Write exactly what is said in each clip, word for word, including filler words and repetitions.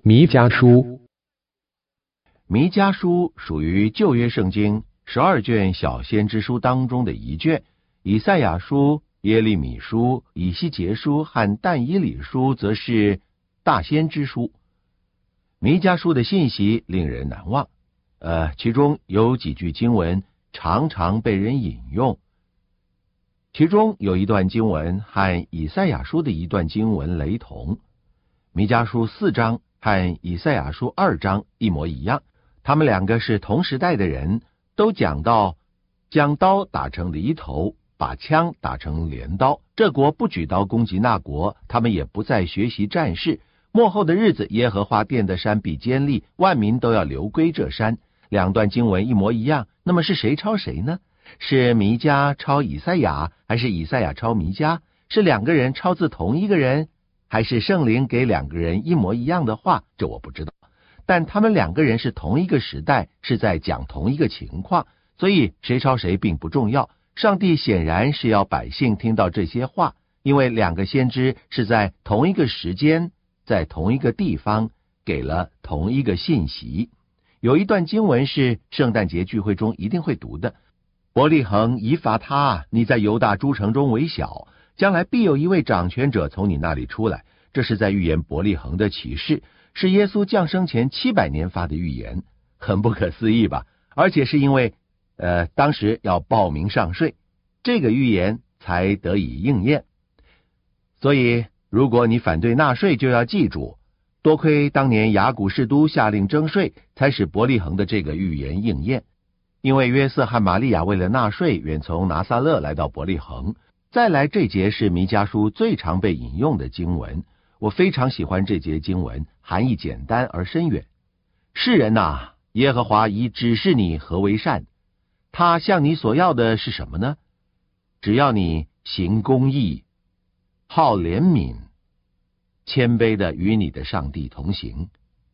弥迦书。 弥迦书属于旧约圣经十二卷小先知书当中的一卷，以赛亚书、耶利米书、以西结书和但以理书则是大先知书。弥迦书的信息令人难忘，呃，其中有几句经文常常被人引用，其中有一段经文和以赛亚书的一段经文雷同。弥迦书四章和以赛亚书二章一模一样，他们两个是同时代的人，都讲到将刀打成犁头，把枪打成镰刀，这国不举刀攻击那国，他们也不再学习战事。末后的日子，耶和华殿的山必坚立，万民都要流归这山。两段经文一模一样，那么是谁抄谁呢？是弥迦抄以赛亚，还是以赛亚抄弥迦？是两个人抄自同一个人，还是圣灵给两个人一模一样的话？这我不知道。但他们两个人是同一个时代，是在讲同一个情况，所以谁抄谁并不重要。上帝显然是要百姓听到这些话，因为两个先知是在同一个时间，在同一个地方给了同一个信息。有一段经文是圣诞节聚会中一定会读的：伯利恒以法他，你在犹大诸城中为小，将来必有一位掌权者从你那里出来。这是在预言伯利恒的启示，是耶稣降生前七百年发的预言，很不可思议吧？而且是因为呃，当时要报名上税，这个预言才得以应验。所以如果你反对纳税，就要记住，多亏当年雅古士都下令征税，才使伯利恒的这个预言应验。因为约瑟和玛利亚为了纳税，远从拿撒勒来到伯利恒。再来，这节是弥迦书最常被引用的经文，我非常喜欢这节经文，含义简单而深远。世人啊，耶和华已指示你何为善，他向你所要的是什么呢？只要你行公义，好怜悯，谦卑的与你的上帝同行。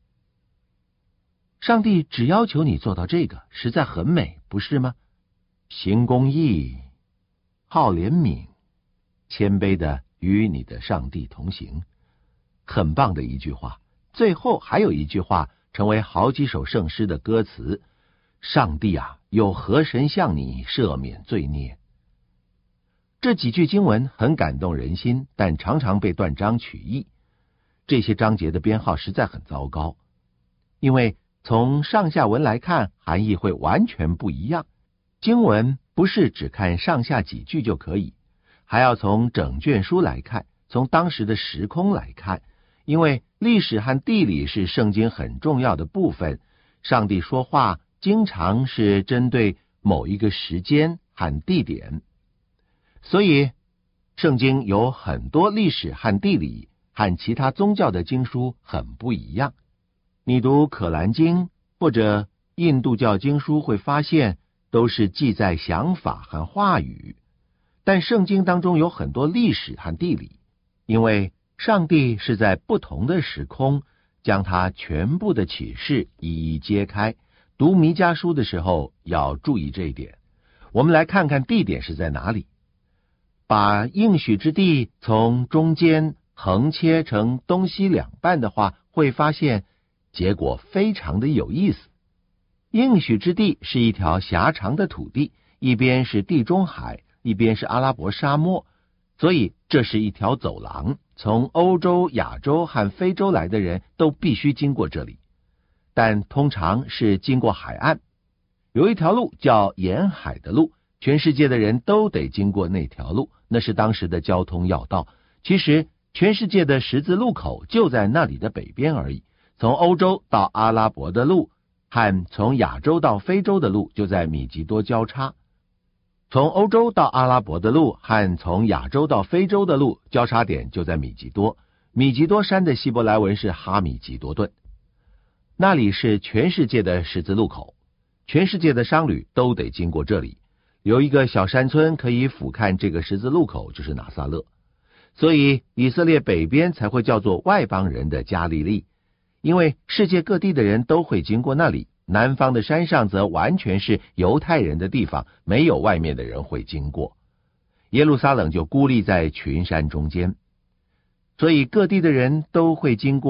上帝只要求你做到这个，实在很美，不是吗？行公义，好怜悯，谦卑的与你的上帝同行，很棒的一句话。最后还有一句话成为好几首圣诗的歌词：上帝啊，有何神向你赦免罪孽？这几句经文很感动人心，但常常被断章取义。这些章节的编号实在很糟糕，因为从上下文来看，含义会完全不一样。经文不是只看上下几句就可以，还要从整卷书来看，从当时的时空来看，因为历史和地理是圣经很重要的部分。上帝说话经常是针对某一个时间和地点，所以圣经有很多历史和地理和其他宗教的经书很不一样。你读可兰经或者印度教经书会发现，都是记载想法和话语，但圣经当中有很多历史和地理，因为上帝是在不同的时空将他全部的启示一一揭开。读弥迦书的时候要注意这一点。我们来看看地点是在哪里。把应许之地从中间横切成东西两半的话，会发现结果非常的有意思。应许之地是一条狭长的土地，一边是地中海，一边是阿拉伯沙漠，所以这是一条走廊，从欧洲、亚洲和非洲来的人都必须经过这里，但通常是经过海岸。有一条路叫沿海的路，全世界的人都得经过那条路，那是当时的交通要道。其实全世界的十字路口就在那里的北边而已，从欧洲到阿拉伯的路和从亚洲到非洲的路就在米吉多交叉。从欧洲到阿拉伯的路和从亚洲到非洲的路交叉点就在米吉多。米吉多山的希伯来文是哈米吉多顿，那里是全世界的十字路口，全世界的商旅都得经过这里。有一个小山村可以俯瞰这个十字路口，就是拿撒勒，所以以色列北边才会叫做外邦人的加利利，因为世界各地的人都会经过那里。南方的山上则完全是犹太人的地方，没有外面的人会经过。耶路撒冷就孤立在群山中间，所以各地的人都会经过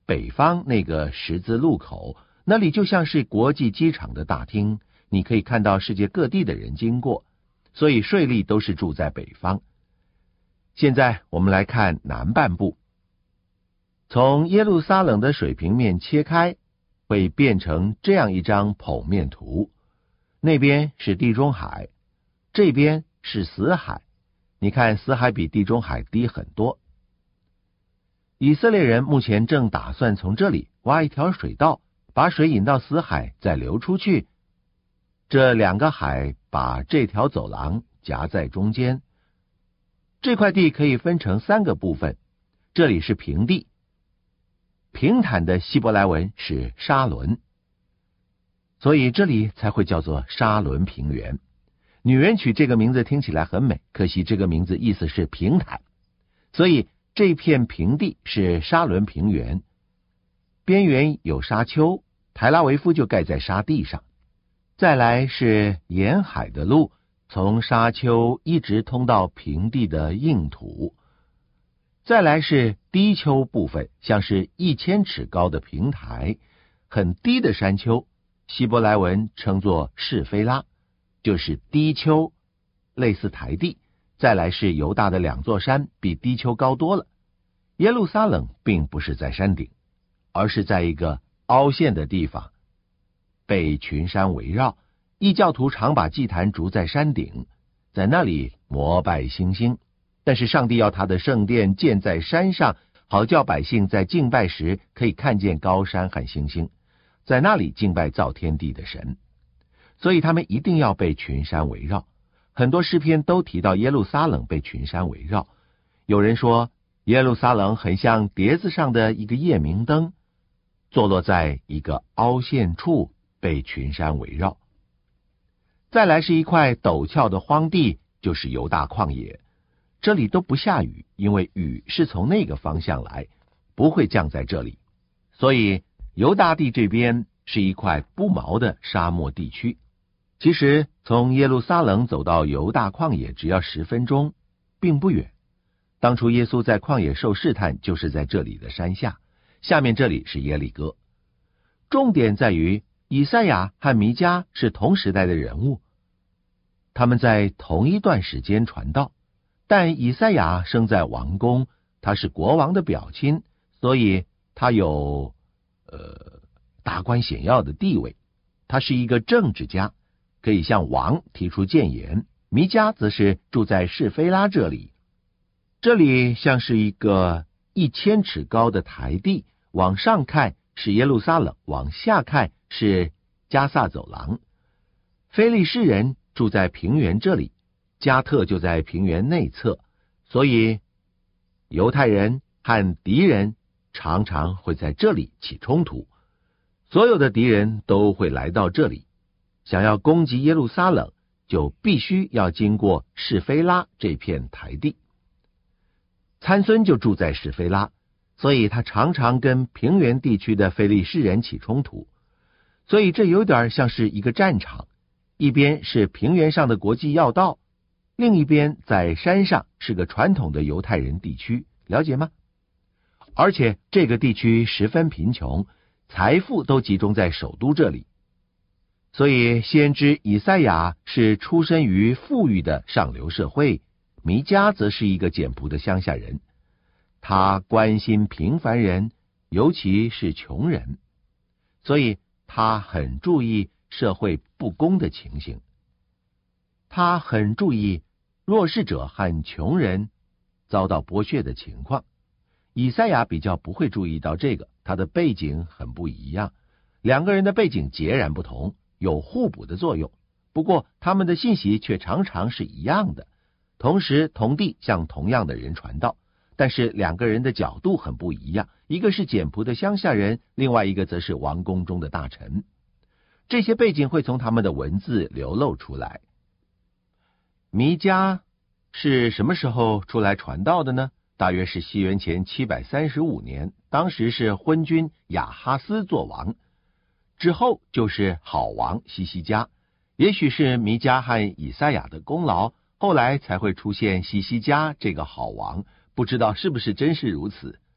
北方那个十字路口，那里就像是国际机场的大厅，你可以看到世界各地的人经过，所以税吏都是住在北方。现在我们来看南半部，从耶路撒冷的水平面切开，会变成这样一张剖面图，那边是地中海，这边是死海。你看死海比地中海低很多。以色列人目前正打算从这里挖一条水道，把水引到死海，再流出去。这两个海把这条走廊夹在中间。这块地可以分成三个部分，这里是平地，平坦的希伯来文是沙伦，所以这里才会叫做沙伦平原。女人取这个名字听起来很美，可惜这个名字意思是平坦，所以这片平地是沙伦平原，边缘有沙丘，台拉维夫就盖在沙地上。再来是沿海的路，从沙丘一直通到平地的硬土。再来是低丘部分，像是一千尺高的平台，很低的山丘，希伯来文称作示菲拉，就是低丘，类似台地。再来是犹大的两座山，比低丘高多了。耶路撒冷并不是在山顶，而是在一个凹陷的地方，被群山围绕。异教徒常把祭坛筑在山顶，在那里膜拜星星，但是上帝要他的圣殿建在山上，好叫百姓在敬拜时可以看见高山和星星，在那里敬拜造天地的神。所以他们一定要被群山围绕。很多诗篇都提到耶路撒冷被群山围绕。有人说耶路撒冷很像碟子上的一个夜明灯，坐落在一个凹陷处，被群山围绕。再来是一块陡峭的荒地，就是犹大旷野，这里都不下雨，因为雨是从那个方向来，不会降在这里。所以犹大地这边是一块不毛的沙漠地区。其实从耶路撒冷走到犹大旷野只要十分钟，并不远。当初耶稣在旷野受试探，就是在这里的山下，下面这里是耶利哥。重点在于以赛亚和弥迦是同时代的人物，他们在同一段时间传道，但以赛亚生在王宫，他是国王的表亲，所以他有呃达官显要的地位，他是一个政治家，可以向王提出谏言。弥迦则是住在示菲拉这里，这里像是一个一千尺高的台地，往上看是耶路撒冷，往下看是加萨走廊。非利士人住在平原这里，加特就在平原内侧，所以犹太人和敌人常常会在这里起冲突。所有的敌人都会来到这里，想要攻击耶路撒冷，就必须要经过示菲拉这片台地。参孙就住在示菲拉，所以他常常跟平原地区的非利士人起冲突。所以这有点像是一个战场，一边是平原上的国际要道，另一边在山上是个传统的犹太人地区，了解吗？而且这个地区十分贫穷，财富都集中在首都这里。所以先知以赛亚是出身于富裕的上流社会，弥迦则是一个简朴的乡下人，他关心平凡人，尤其是穷人，所以他很注意社会不公的情形，他很注意弱势者和穷人遭到剥削的情况。以赛亚比较不会注意到这个，他的背景很不一样，两个人的背景截然不同，有互补的作用，不过他们的信息却常常是一样的，同时同地向同样的人传道，但是两个人的角度很不一样，一个是简朴的乡下人，另外一个则是王宫中的大臣。这些背景会从他们的文字流露出来。弥迦是什么时候出来传道的呢？大约是西元前七百三十五年，当时是昏君亚哈斯做王，之后就是好王西西家。也许是弥迦和以赛亚的功劳，后来才会出现西西家这个好王，不知道是不是真是如此。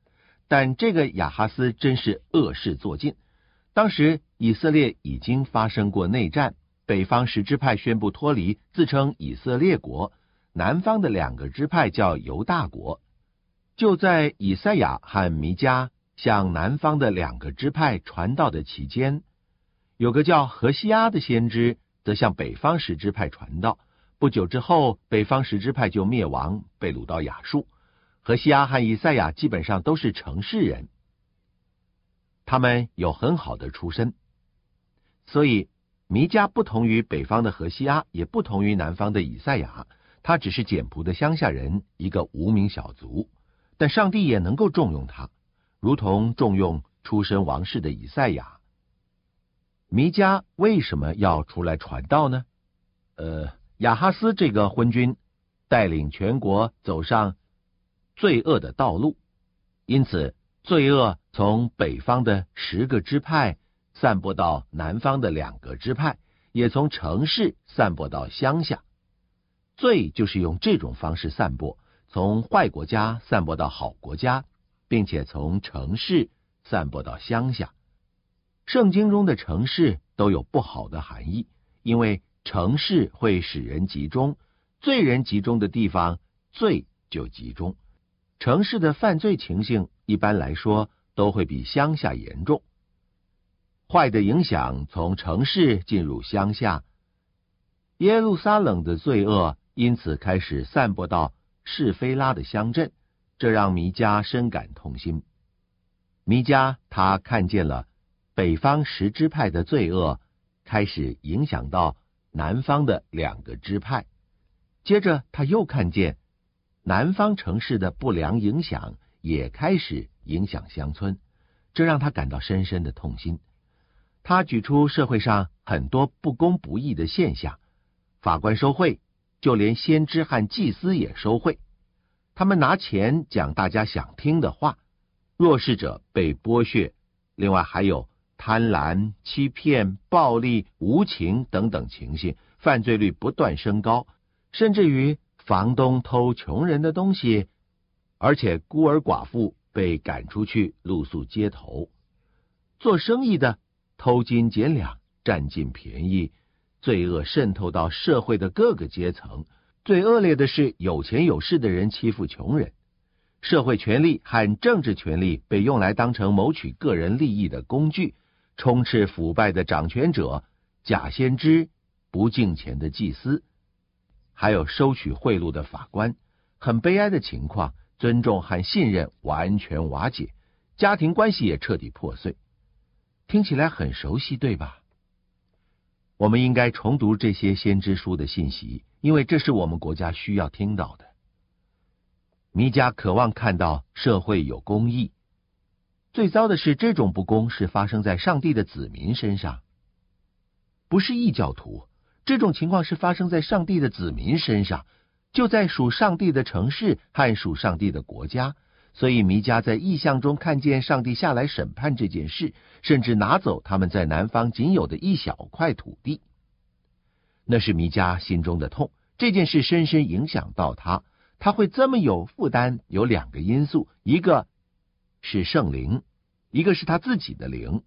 但这个亚哈斯真是恶事做尽。当时以色列已经发生过内战，北方十支派宣布脱离，自称以色列国，南方的两个支派叫犹大国。就在以赛亚和弥迦向南方的两个支派传道的期间，有个叫何西阿的先知则向北方十支派传道。不久之后，北方十支派就灭亡，被掳到亚述。何西阿和以赛亚基本上都是城市人，他们有很好的出身，所以弥迦不同于北方的何西阿，也不同于南方的以赛亚，他只是简朴的乡下人，一个无名小卒，但上帝也能够重用他，如同重用出身王室的以赛亚。弥迦为什么要出来传道呢？呃，亚哈斯这个昏君带领全国走上罪恶的道路，因此罪恶从北方的十个支派散播到南方的两个支派，也从城市散播到乡下。罪就是用这种方式散播，从坏国家散播到好国家，并且从城市散播到乡下。圣经中的城市都有不好的含义，因为城市会使人集中，罪人集中的地方，罪就集中。城市的犯罪情形一般来说都会比乡下严重，坏的影响从城市进入乡下，耶路撒冷的罪恶因此开始散播到示非拉的乡镇，这让弥迦深感痛心。弥迦他看见了北方十支派的罪恶开始影响到南方的两个支派，接着他又看见南方城市的不良影响也开始影响乡村，这让他感到深深的痛心。他举出社会上很多不公不义的现象，法官收贿，就连先知和祭司也收贿，他们拿钱讲大家想听的话，弱势者被剥削，另外还有贪婪、欺骗、暴力、无情等等情形，犯罪率不断升高，甚至于房东偷穷人的东西，而且孤儿寡妇被赶出去露宿街头。做生意的偷斤减两，占尽便宜，罪恶渗透到社会的各个阶层。最恶劣的是有钱有势的人欺负穷人，社会权力和政治权力被用来当成谋取个人利益的工具，充斥腐败的掌权者、假先知、不敬虔的祭司，还有收取贿赂的法官。很悲哀的情况，尊重和信任完全瓦解，家庭关系也彻底破碎。听起来很熟悉，对吧？我们应该重读这些先知书的信息，因为这是我们国家需要听到的。弥迦渴望看到社会有公义，最糟的是这种不公是发生在上帝的子民身上，不是异教徒。这种情况是发生在上帝的子民身上，就在属上帝的城市和属上帝的国家。所以弥迦在异象中看见上帝下来审判这件事，甚至拿走他们在南方仅有的一小块土地。那是弥迦心中的痛，这件事深深影响到他。他会这么有负担，有两个因素，一个是圣灵，一个是他自己的灵。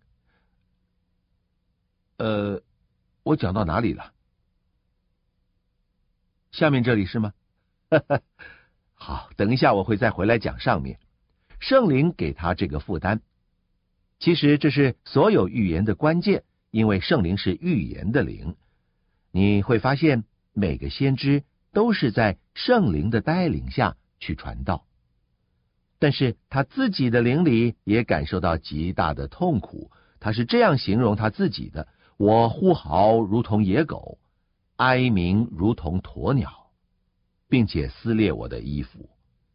呃，我讲到哪里了？下面这里是吗？好，等一下我会再回来讲上面。圣灵给他这个负担，其实这是所有预言的关键，因为圣灵是预言的灵。你会发现每个先知都是在圣灵的带领下去传道，但是他自己的灵里也感受到极大的痛苦。他是这样形容他自己的：我呼嚎如同野狗，哀鸣如同鸵鸟，并且撕裂我的衣服。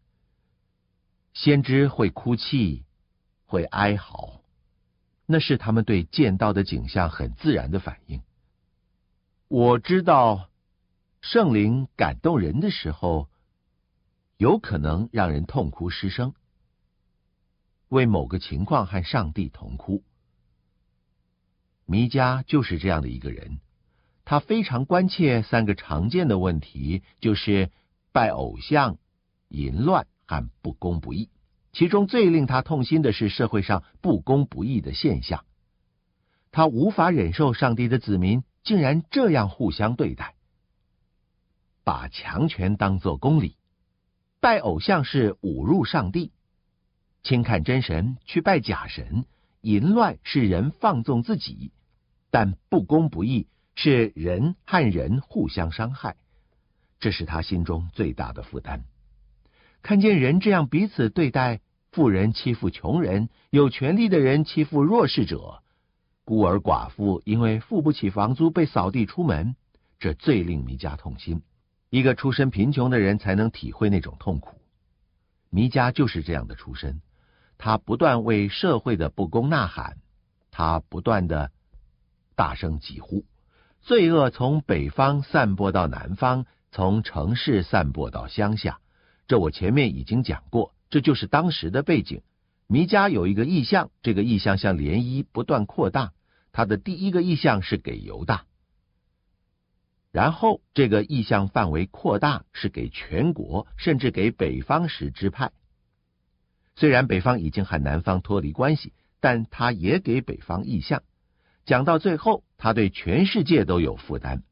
先知会哭泣，会哀嚎，那是他们对见到的景象很自然的反应。我知道圣灵感动人的时候，有可能让人痛哭失声，为某个情况和上帝同哭。弥迦就是这样的一个人，他非常关切三个常见的问题，就是拜偶像、淫乱和不公不义。 其中最令他痛心的是社会上不公不义的现象。他无法忍受上帝的子民竟然这样互相对待，把强权当作公理，拜偶像是侮辱上帝，轻看真神去拜假神，淫乱是人放纵自己，但不公不义是人和人互相伤害，这是他心中最大的负担。看见人这样彼此对待，富人欺负穷人，有权力的人欺负弱势者，孤儿寡妇因为付不起房租被扫地出门，这最令弥迦痛心。一个出身贫穷的人才能体会那种痛苦。弥迦就是这样的出身，他不断为社会的不公呐喊，他不断的大声疾呼，罪恶从北方散播到南方，从城市散播到乡下。这我前面已经讲过，这就是当时的背景。弥迦有一个异象，这个异象像涟漪不断扩大，他的第一个异象是给犹大，然后这个异象范围扩大，是给全国，甚至给北方十支派。虽然北方已经和南方脱离关系，但他也给北方异象。讲到最后，他对全世界都有负担。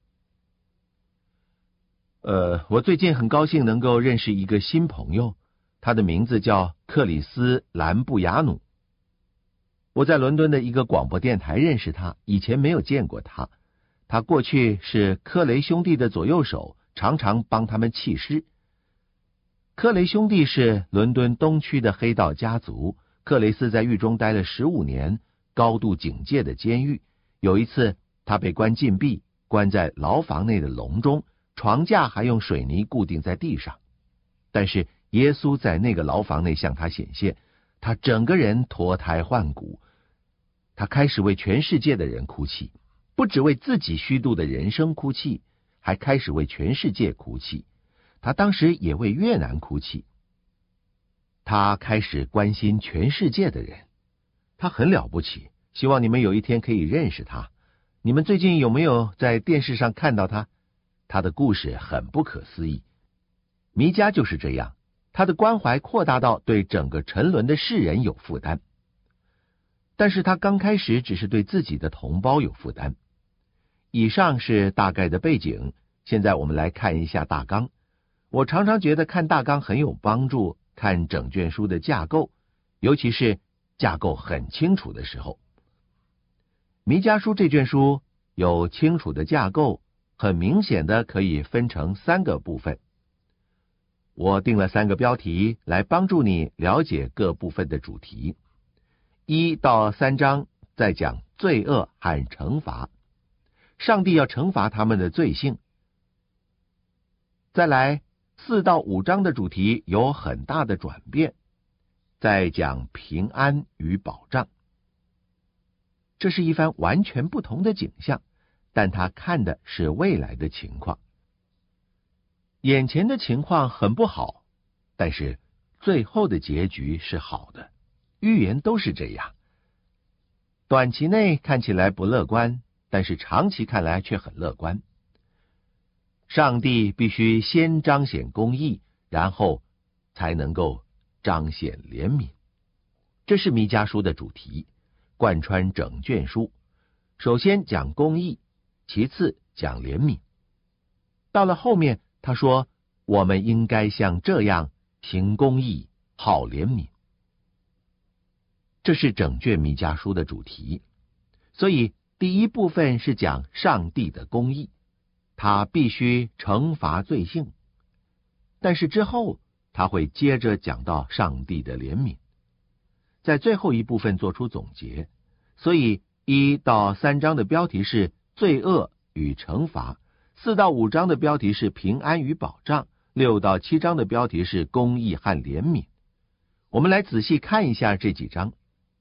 呃，我最近很高兴能够认识一个新朋友，他的名字叫克里斯·兰布雅努。我在伦敦的一个广播电台认识他，以前没有见过他。他过去是科雷兄弟的左右手，常常帮他们弃尸。科雷兄弟是伦敦东区的黑道家族，克雷斯在狱中待了十五年，高度警戒的监狱。有一次，他被关禁闭，关在牢房内的笼中，床架还用水泥固定在地上。但是耶稣在那个牢房内向他显现，他整个人脱胎换骨。他开始为全世界的人哭泣，不只为自己虚度的人生哭泣，还开始为全世界哭泣。他当时也为越南哭泣。他开始关心全世界的人，他很了不起，希望你们有一天可以认识他。你们最近有没有在电视上看到他？他的故事很不可思议。弥迦就是这样，他的关怀扩大到对整个沉沦的世人有负担。但是他刚开始只是对自己的同胞有负担。以上是大概的背景，现在我们来看一下大纲。我常常觉得看大纲很有帮助，看整卷书的架构，尤其是架构很清楚的时候。弥迦书这卷书有清楚的架构，很明显的可以分成三个部分。我定了三个标题来帮助你了解各部分的主题。一到三章在讲罪恶和惩罚，上帝要惩罚他们的罪性。再来四到五章的主题有很大的转变，在讲平安与保障。这是一番完全不同的景象，但他看的是未来的情况。眼前的情况很不好，但是最后的结局是好的。预言都是这样，短期内看起来不乐观，但是长期看来却很乐观。上帝必须先彰显公义，然后才能够彰显怜悯。这是弥迦书的主题，贯穿整卷书。首先讲公义，其次讲怜悯。到了后面，他说我们应该像这样行公义，好怜悯。这是整卷弥迦书的主题。所以第一部分是讲上帝的公义，他必须惩罚罪性。但是之后他会接着讲到上帝的怜悯，在最后一部分做出总结。所以一到三章的标题是罪恶与惩罚，四到五章的标题是平安与保障，六到七章的标题是公义和怜悯。我们来仔细看一下这几章。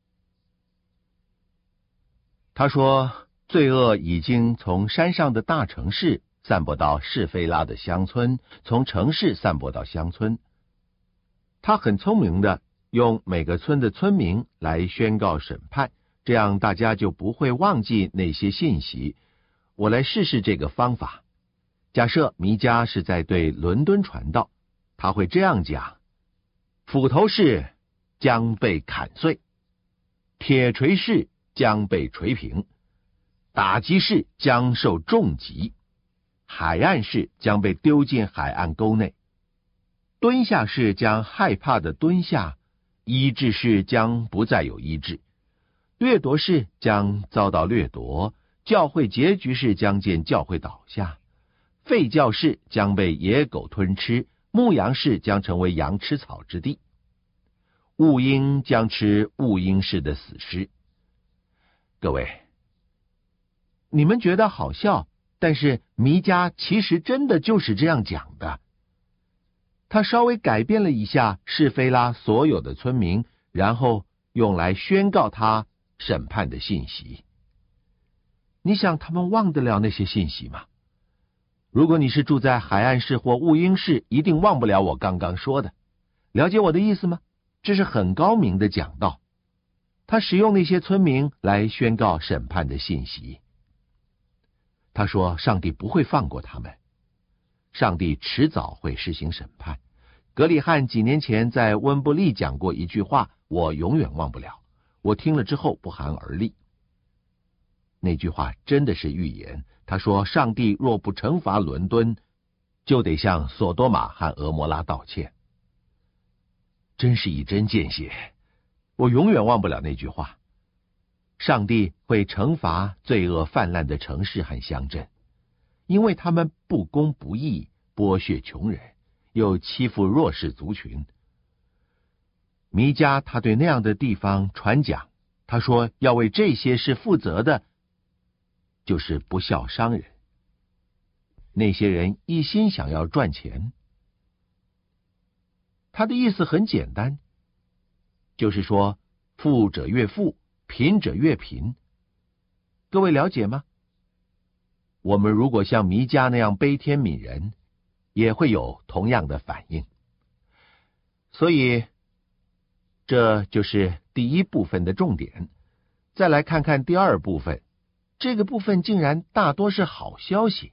他说，罪恶已经从山上的大城市散播到士非拉的乡村，从城市散播到乡村。他很聪明的用每个村的村民来宣告审判，这样大家就不会忘记那些信息。我来试试这个方法。假设弥迦是在对伦敦传道，他会这样讲：斧头是将被砍碎，铁锤士将被锤平，打击士将受重击，海岸士将被丢进海岸沟内，蹲下士将害怕的蹲下，医治士将不再有医治，掠夺士将遭到掠夺，教会结局士将见教会倒下，废教士将被野狗吞吃，牧羊士将成为羊吃草之地，兀鹰将吃兀鹰士的死尸。各位，你们觉得好笑，但是弥迦其实真的就是这样讲的。他稍微改变了一下士非拉所有的村民，然后用来宣告他审判的信息。你想他们忘得了那些信息吗？如果你是住在海岸市或兀鹰市，一定忘不了我刚刚说的。了解我的意思吗？这是很高明的讲道。他使用那些村民来宣告审判的信息。他说上帝不会放过他们，上帝迟早会施行审判。格里汉几年前在温布利讲过一句话，我永远忘不了，我听了之后不寒而栗。那句话真的是预言，他说上帝若不惩罚伦敦，就得向索多玛和俄摩拉道歉。真是一针见血，我永远忘不了那句话。上帝会惩罚罪恶泛滥的城市和乡镇，因为他们不公不义，剥削穷人，又欺负弱势族群。弥迦他对那样的地方传讲，他说要为这些事负责的就是不孝商人，那些人一心想要赚钱。他的意思很简单，就是说富者越富，贫者越贫。各位了解吗？我们如果像弥迦那样悲天悯人，也会有同样的反应。所以这就是第一部分的重点。再来看看第二部分，这个部分竟然大多是好消息。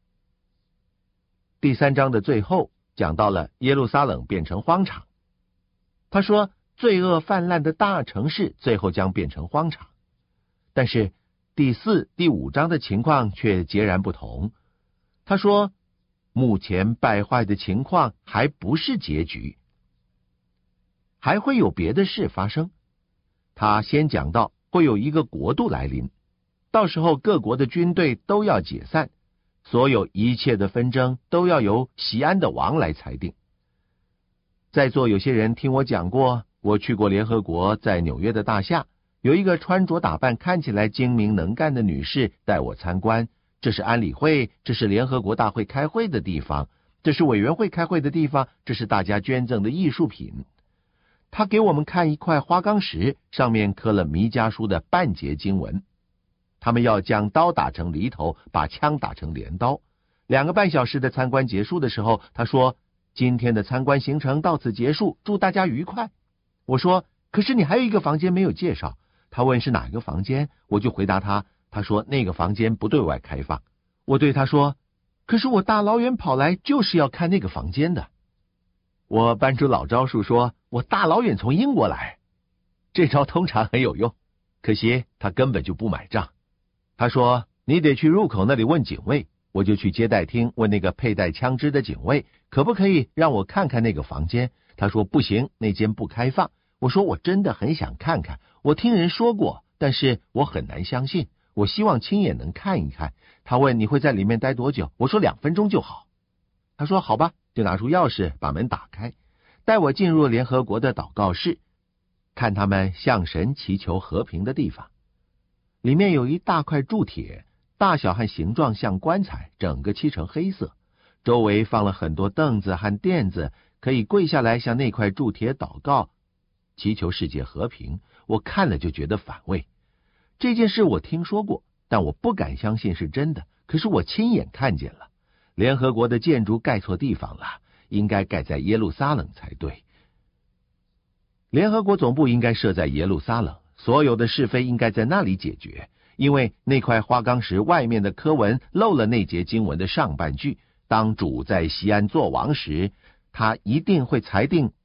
第三章的最后讲到了耶路撒冷变成荒场，他说罪恶泛滥的大城市最后将变成荒场。但是第四、第五章的情况却截然不同。他说目前败坏的情况还不是结局，还会有别的事发生。他先讲到会有一个国度来临，到时候各国的军队都要解散，所有一切的纷争都要由锡安的王来裁定。在座有些人听我讲过，我去过联合国在纽约的大厦，有一个穿着打扮看起来精明能干的女士带我参观。这是安理会，这是联合国大会开会的地方，这是委员会开会的地方，这是大家捐赠的艺术品。他给我们看一块花岗石，上面刻了弥迦书的半截经文。他们要将刀打成犁头，把枪打成镰刀。两个半小时的参观结束的时候，他说今天的参观行程到此结束，祝大家愉快。我说可是你还有一个房间没有介绍。他问是哪个房间，我就回答他，他说那个房间不对外开放。我对他说可是我大老远跑来就是要看那个房间的。我搬出老招数说我大老远从英国来，这招通常很有用，可惜他根本就不买账。他说你得去入口那里问警卫。我就去接待厅问那个佩戴枪支的警卫可不可以让我看看那个房间。他说不行，那间不开放。我说我真的很想看看，我听人说过，但是我很难相信，我希望亲眼能看一看。他问你会在里面待多久，我说两分钟就好。他说好吧，就拿出钥匙把门打开，带我进入联合国的祷告室，看他们向神祈求和平的地方。里面有一大块铸铁，大小和形状像棺材，整个漆成黑色，周围放了很多凳子和垫子，可以跪下来向那块铸铁祷告，祈求世界和平。我看了就觉得反胃。这件事我听说过，但我不敢相信是真的，可是我亲眼看见了。联合国的建筑盖错地方了，应该盖在耶路撒冷才对。联合国总部应该设在耶路撒冷，所有的是非应该在那里解决，因为那块花岗石外面的刻文漏了那节经文的上半句，当主在锡安作王时，他一定会裁定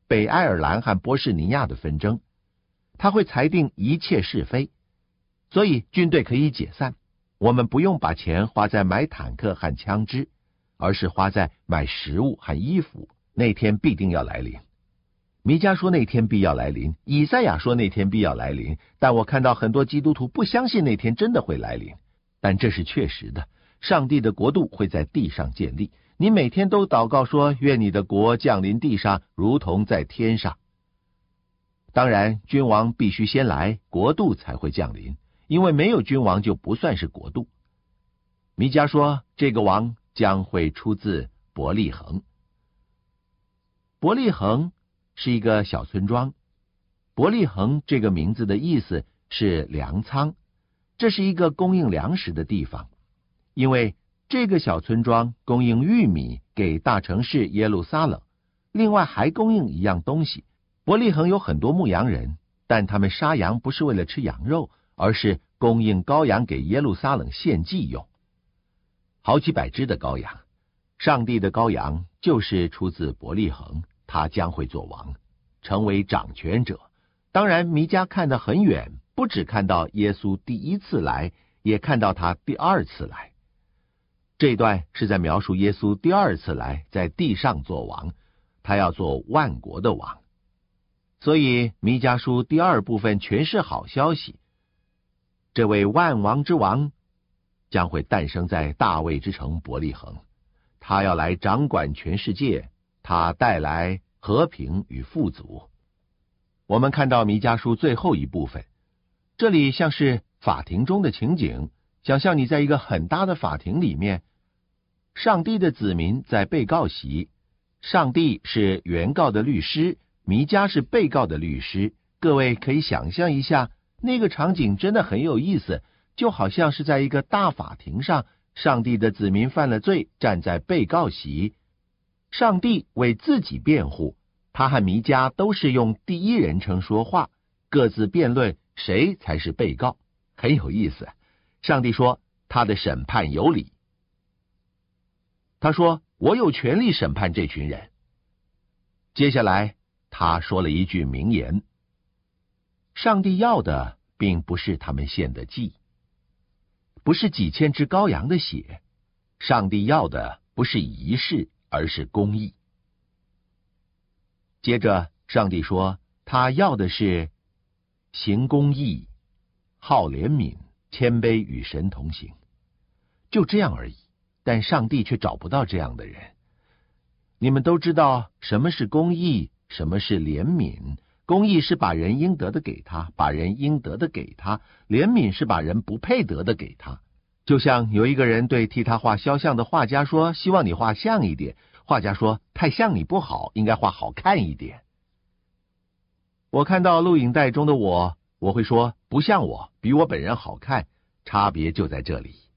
北爱尔兰和波士尼亚的纷争，他会裁定一切是非，所以军队可以解散。我们不用把钱花在买坦克和枪支，而是花在买食物和衣服。那天必定要来临。弥迦说那天必要来临，以赛亚说那天必要来临，但我看到很多基督徒不相信那天真的会来临。但这是确实的，上帝的国度会在地上建立。你每天都祷告说，愿你的国降临地上，如同在天上。当然，君王必须先来，国度才会降临，因为没有君王就不算是国度。弥迦说，这个王将会出自伯利恒。伯利恒是一个小村庄，伯利恒这个名字的意思是粮仓，这是一个供应粮食的地方，因为这个小村庄供应玉米给大城市耶路撒冷，另外还供应一样东西。伯利恒有很多牧羊人，但他们杀羊不是为了吃羊肉，而是供应羔羊给耶路撒冷献祭用，好几百只的羔羊。上帝的羔羊就是出自伯利恒，他将会做王，成为掌权者。当然，弥迦看得很远，不只看到耶稣第一次来，也看到他第二次来。这段是在描述耶稣第二次来，在地上做王，他要做万国的王。所以弥迦书第二部分全是好消息，这位万王之王将会诞生在大卫之城伯利恒，他要来掌管全世界，他带来和平与富足。我们看到弥迦书最后一部分，这里像是法庭中的情景，想象你在一个很大的法庭里面，上帝的子民在被告席，上帝是原告的律师，弥迦是被告的律师。各位可以想象一下，那个场景真的很有意思，就好像是在一个大法庭上，上帝的子民犯了罪，站在被告席，上帝为自己辩护，他和弥迦都是用第一人称说话，各自辩论谁才是被告，很有意思。上帝说他的审判有理，他说我有权利审判这群人。接下来他说了一句名言，上帝要的并不是他们献的祭，不是几千只羔羊的血，上帝要的不是仪式，而是公义。接着上帝说他要的是行公义，好怜悯，谦卑，与神同行，就这样而已。但上帝却找不到这样的人。你们都知道什么是公义，什么是怜悯。公义是把人应得的给他，把人应得的给他；怜悯是把人不配得的给他。就像有一个人对替他画肖像的画家说，希望你画像一点，画家说太像你不好，应该画好看一点。我看到录影带中的我，我会说不像我，比我本人好看，差别就在这里。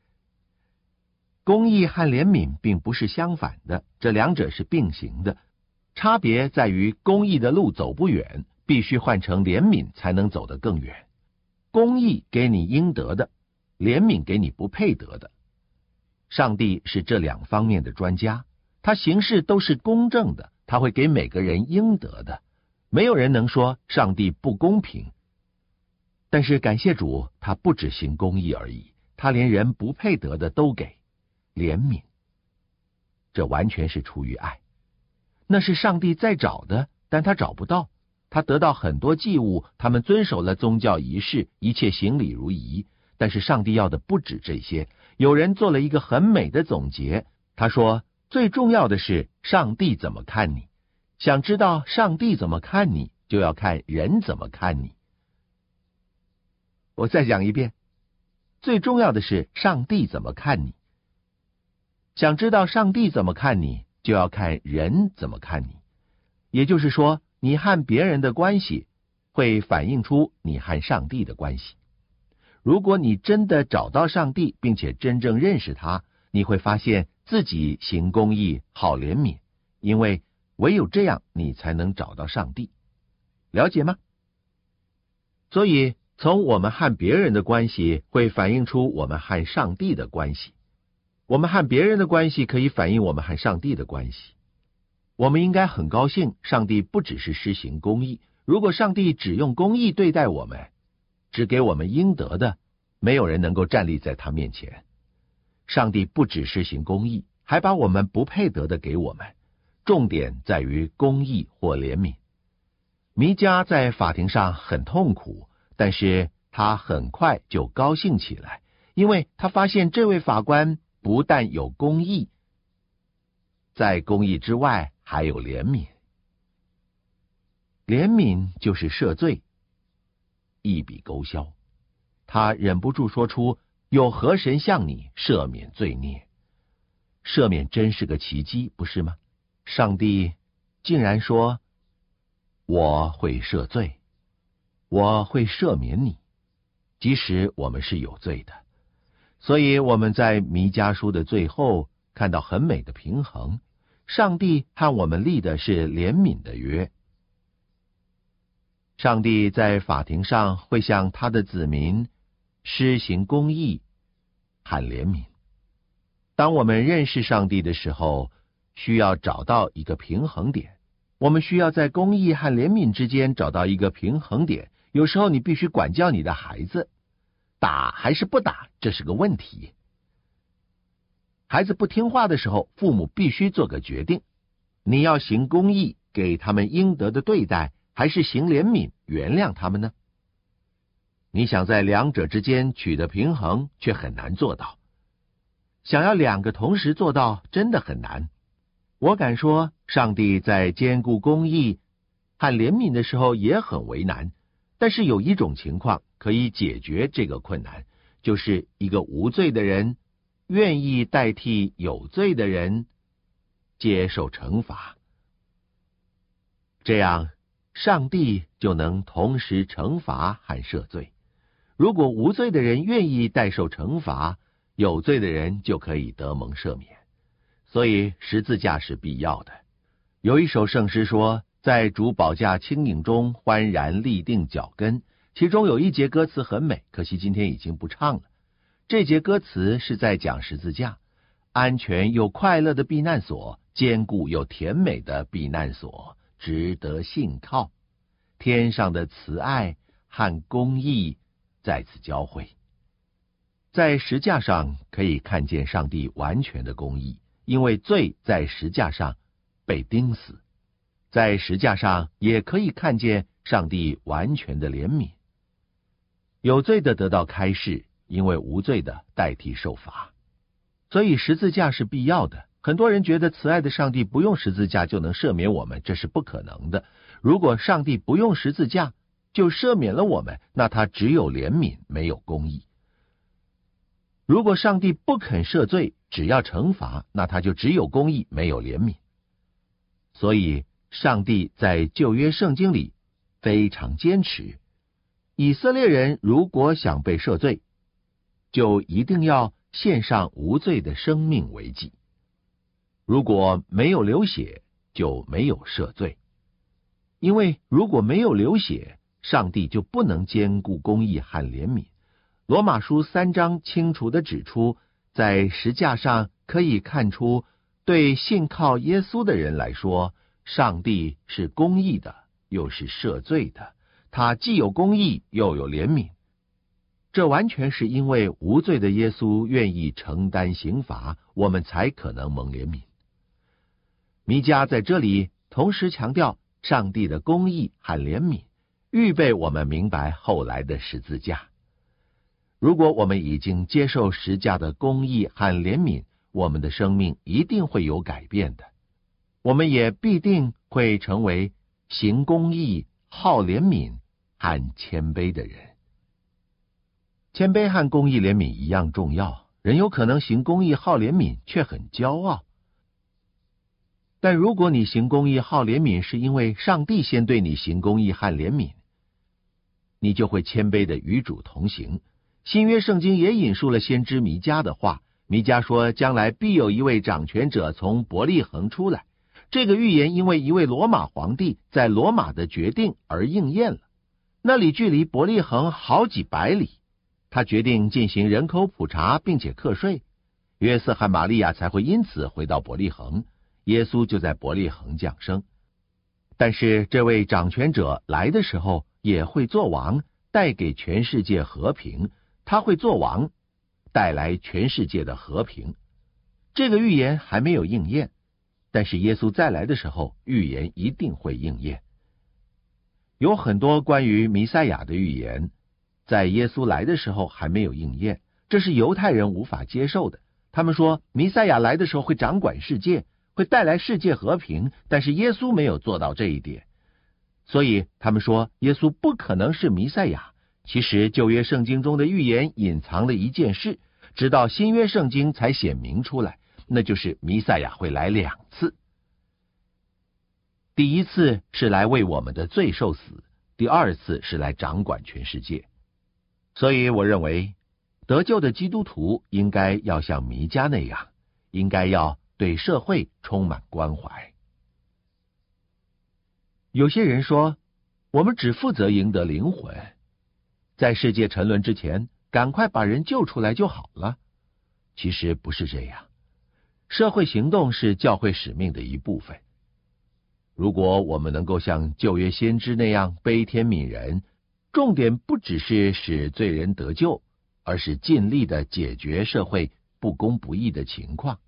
公义和怜悯并不是相反的，这两者是并行的，差别在于公义的路走不远，必须换成怜悯才能走得更远。公义给你应得的，怜悯给你不配得的。上帝是这两方面的专家，他行事都是公正的，他会给每个人应得的，没有人能说上帝不公平。但是感谢主，他不只行公义而已，他连人不配得的都给。怜悯，这完全是出于爱，那是上帝在找的，但他找不到。他得到很多祭物，他们遵守了宗教仪式，一切行礼如仪，但是上帝要的不止这些。有人做了一个很美的总结，他说最重要的是上帝怎么看你。想知道上帝怎么看你，就要看人怎么看你。我再讲一遍，最重要的是上帝怎么看你。想知道上帝怎么看你，就要看人怎么看你。也就是说，你和别人的关系会反映出你和上帝的关系。如果你真的找到上帝，并且真正认识他，你会发现自己行公义，好怜悯，因为唯有这样你才能找到上帝。了解吗？所以从我们和别人的关系会反映出我们和上帝的关系，我们和别人的关系可以反映我们和上帝的关系。 我们应该很高兴，上帝不只是施行公义。如果上帝只用公义对待我们，只给我们应得的，没有人能够站立在他面前。上帝不只施行公义，还把我们不配得的给我们，重点在于公义或怜悯。弥迦在法庭上很痛苦，但是他很快就高兴起来，因为他发现这位法官不但有公义，在公义之外还有怜悯。怜悯就是赦罪，一笔勾销。他忍不住说出，有何神向你赦免罪孽？赦免真是个奇迹，不是吗？上帝竟然说，我会赦罪，我会赦免你，即使我们是有罪的。所以我们在弥迦书的最后看到很美的平衡，上帝和我们立的是怜悯的约。上帝在法庭上会向他的子民施行公义和怜悯。当我们认识上帝的时候，需要找到一个平衡点。我们需要在公义和怜悯之间找到一个平衡点。有时候你必须管教你的孩子，打还是不打，这是个问题。孩子不听话的时候，父母必须做个决定，你要行公义，给他们应得的对待，还是行怜悯，原谅他们呢？你想在两者之间取得平衡，却很难做到。想要两个同时做到，真的很难。我敢说，上帝在兼顾公义和怜悯的时候也很为难，但是有一种情况可以解决这个困难，就是一个无罪的人愿意代替有罪的人接受惩罚，这样上帝就能同时惩罚和赦罪。如果无罪的人愿意代受惩罚，有罪的人就可以得蒙赦免。所以十字架是必要的。有一首圣诗说，在主宝架轻盈中欢然立定脚跟，其中有一节歌词很美，可惜今天已经不唱了。这节歌词是在讲十字架，安全又快乐的避难所，坚固又甜美的避难所，值得信靠。天上的慈爱和公义在此交汇。在石架上可以看见上帝完全的公义，因为罪在石架上被钉死。在石架上也可以看见上帝完全的怜悯。有罪的得到开释，因为无罪的代替受罚。所以十字架是必要的。很多人觉得慈爱的上帝不用十字架就能赦免我们，这是不可能的。如果上帝不用十字架就赦免了我们，那他只有怜悯，没有公义。如果上帝不肯赦罪，只要惩罚，那他就只有公义，没有怜悯。所以上帝在旧约圣经里非常坚持，以色列人如果想被赦罪，就一定要献上无罪的生命为祭。如果没有流血，就没有赦罪。因为如果没有流血，上帝就不能兼顾公义和怜悯。罗马书三章清楚地指出，在石架上可以看出，对信靠耶稣的人来说，上帝是公义的，又是赦罪的，他既有公义，又有怜悯。这完全是因为无罪的耶稣愿意承担刑罚，我们才可能蒙怜悯。弥迦在这里同时强调上帝的公义和怜悯，预备我们明白后来的十字架。如果我们已经接受十架的公义和怜悯，我们的生命一定会有改变的。我们也必定会成为行公义、好怜悯和谦卑的人。谦卑和公义、怜悯一样重要。人有可能行公义、好怜悯，却很骄傲。但如果你行公义、好怜悯，是因为上帝先对你行公义和怜悯，你就会谦卑的与主同行。新约圣经也引述了先知弥迦的话，弥迦说，将来必有一位掌权者从伯利恒出来。这个预言因为一位罗马皇帝在罗马的决定而应验了。那里距离伯利恒好几百里，他决定进行人口普查并且课税，约瑟和玛利亚才会因此回到伯利恒。 耶稣就在伯利恒降生。但是这位掌权者来的时候也会做王，带给全世界和平。他会做王，带来全世界的和平。这个预言还没有应验，但是耶稣再来的时候，预言一定会应验。有很多关于弥赛亚的预言，在耶稣来的时候还没有应验，这是犹太人无法接受的。他们说弥赛亚来的时候会掌管世界，会带来世界和平，但是耶稣没有做到这一点，所以他们说耶稣不可能是弥赛亚。其实旧约圣经中的预言隐藏了一件事，直到新约圣经才显明出来，那就是弥赛亚会来两次。第一次是来为我们的罪受死，第二次是来掌管全世界。所以我认为得救的基督徒应该要像弥迦那样，应该要对社会充满关怀。有些人说我们只负责赢得灵魂，在世界沉沦之前赶快把人救出来就好了。其实不是这样，社会行动是教会使命的一部分。如果我们能够像旧约先知那样悲天悯人，重点不只是使罪人得救，而是尽力的解决社会不公不义的情况。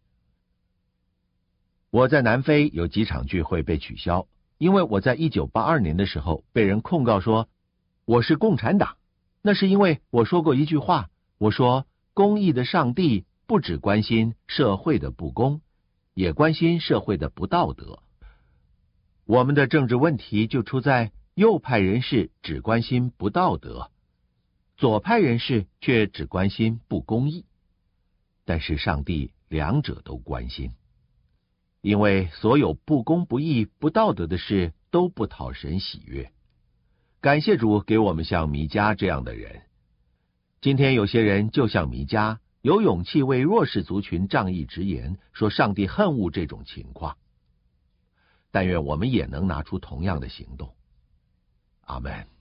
我在南非有几场聚会被取消，因为我在一九八二年的时候被人控告说我是共产党。那是因为我说过一句话，我说公义的上帝不只关心社会的不公，也关心社会的不道德。我们的政治问题就出在右派人士只关心不道德，左派人士却只关心不公义。但是上帝两者都关心，因为所有不公不义不道德的事都不讨神喜悦。感谢主给我们像弥迦这样的人。今天有些人就像弥迦，有勇气为弱势族群仗义直言，说上帝恨恶这种情况。但愿我们也能拿出同样的行动。阿们。